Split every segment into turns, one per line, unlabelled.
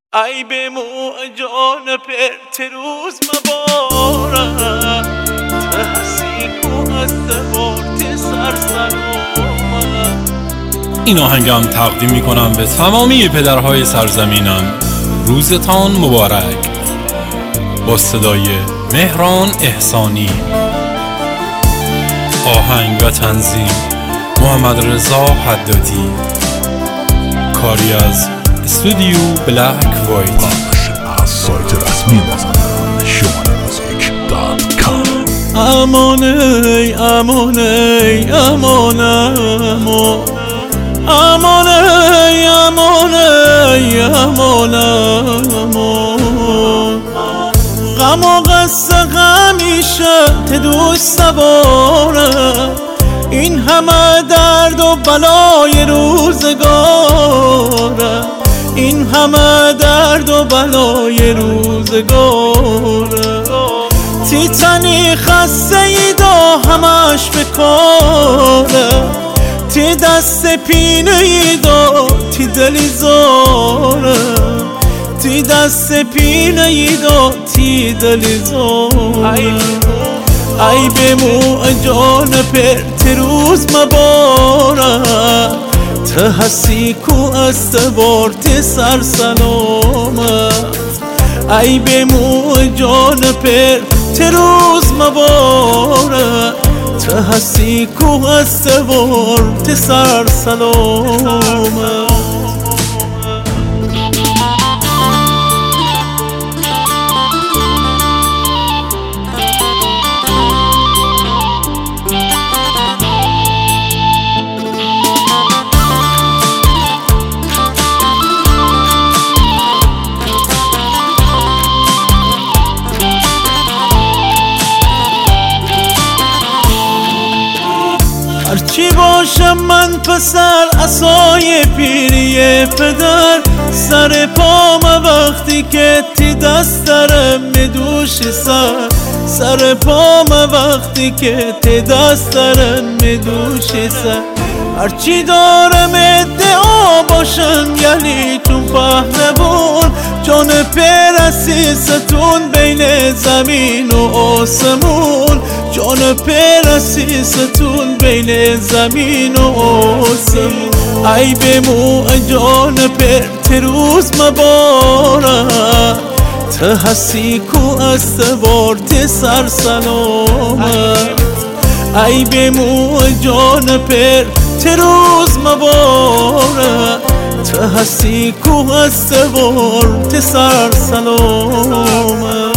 ای به مو جان پر روز مبارک تحسیکو از دورت سرسلامت.
این آهنگم تقدیم میکنم به تمامی پدرهای سرزمینم. روزتان مبارک. با صدای مهران احسانی. آهنگ و تنظیم محمد رضا حدادی. کاری از استودیو بلک وایت.
بخش از سایت رسمی مازندران shumanemusic.com.
امانه امانه امانه امانه غم و قصه همیشه ته دوست سواره، این همه درد و بلای روزگاره، این همه درد و بلای روزگاره. تی تنی خسته ای دا همش بکاره، تی دست پینه ای دا تی دلی زاره، تی دست پینه ای دا تی دلی زاره. ای به مو جان پر روز مبارک تحسیکو از دورت سرسلامت. ای به مو جان پر روز مبارک تحسیکو از دورت سرسلامت. هرچی باشم من پسر عصای پیری پدر، سر پام وقتی که تی دست درم میدوش سر، سر پام وقتی که تی دست درم میدوش سر. هرچی دارم ادعا باشم یعنی چون پهلوان، جان پرسیستون بین زمین و آسمون، جان پرسیستون بین زمین و آسمون. ای به مو جان پر روز مبارک تحسیکو از دورت سرسلامت. ای به مو جان پر روز مبارک تحسیکو از دورت سرسلامت.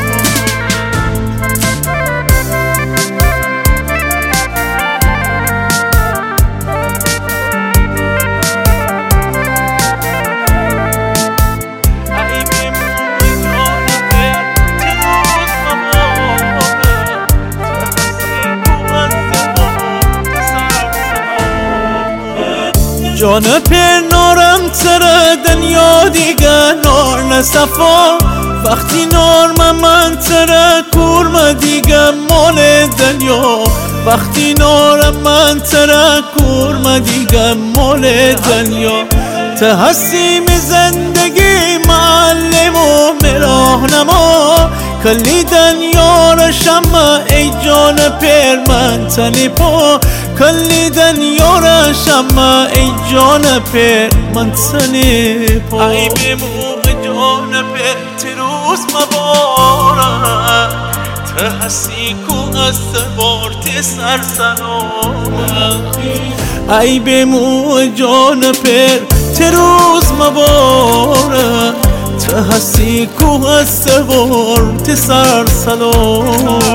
جان پر نارم تره دنیا دیگه نار نصفا، وقتی نار من تره کورم دیگه مال دنیا، وقتی نارم من تره کورم دیگه مال دنیا. تحسیم زندگی معلم و راهنما، کلی دنیا را شمع ای جان پر من تنی پا، کلی دنیا را شمع ای جان پر من تنی پا. ای به مو جان پر روز مبارک تحسیکو از دورت سرسلامت. ای به مو جان پر روز مبارک تحسیکو از دورت سرسلامت.